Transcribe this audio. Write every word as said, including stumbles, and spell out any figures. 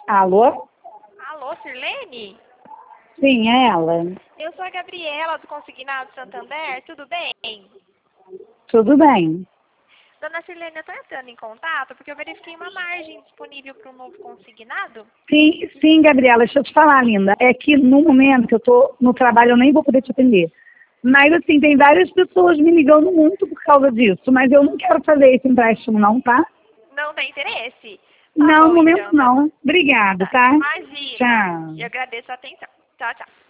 Alô? Alô, Sirlene? Sim, é ela. Eu sou a Gabriela, do Consignado Santander, tudo bem? Tudo bem. Dona Sirlene, eu estou entrando em contato porque eu verifiquei uma margem disponível para um novo consignado. Sim, sim, Gabriela, deixa eu te falar, linda. É que no momento que eu tô no trabalho, eu nem vou poder te atender. Mas, assim, tem várias pessoas me ligando muito por causa disso. Mas eu não quero fazer esse empréstimo, não, tá? Não tem interesse? Tá Não, no bom, momento então. não. Obrigada, Tá. tá? Imagina. Tchau. Eu agradeço a atenção. Tchau, tchau.